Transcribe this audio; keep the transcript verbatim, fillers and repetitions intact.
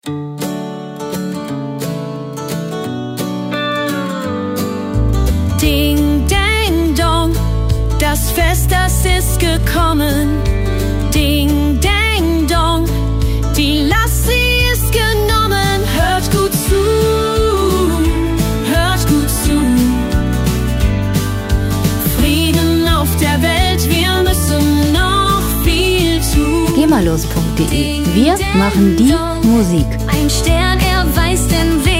Ding, dang, dong, das Fest, das ist gekommen. Ding, dang, dong, die Lassie ist genommen. Hört gut zu, hört gut zu. Frieden auf der Welt, wir müssen noch viel tun. Gemalos punkt de. Wir machen die Musik. Ein Stern, er weiß den Weg.